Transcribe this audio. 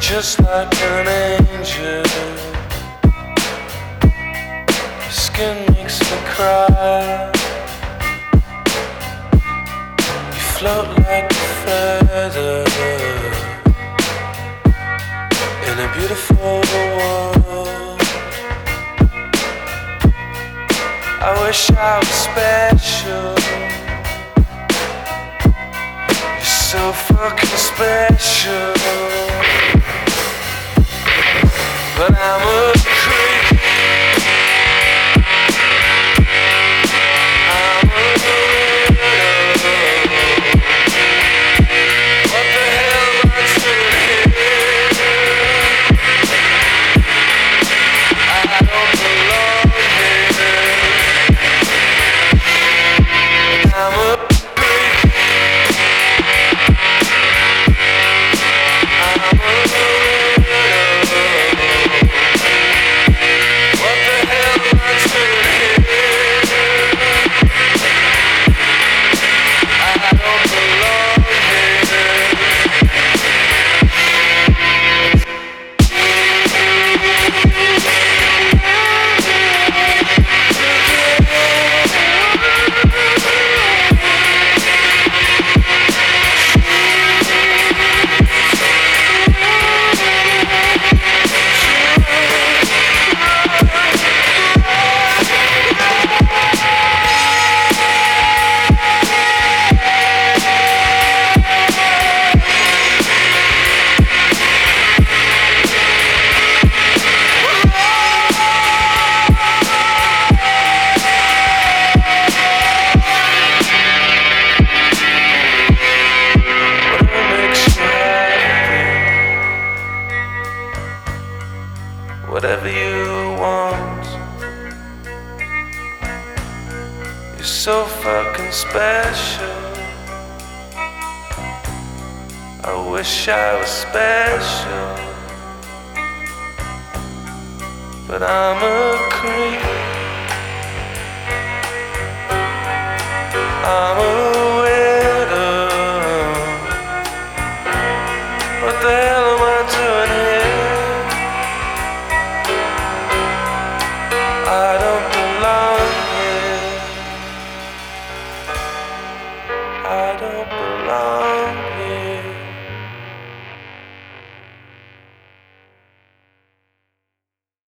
just like an angel. Your skin makes me cry. You float like a feather in a beautiful world. I wish I was special. You're so fucking special. But I'm a creep. I'm a weirdo. What the hell am I doing here? I don't belong here. I'm a creep. I'm a weirdo. What the hell am I doing here? I don't belong here. Whatever you want. You're so fucking special. I wish I was special, but I'm a creep. I'm a weirdo. What the hell am I doing here? I don't belong here. I don't belong.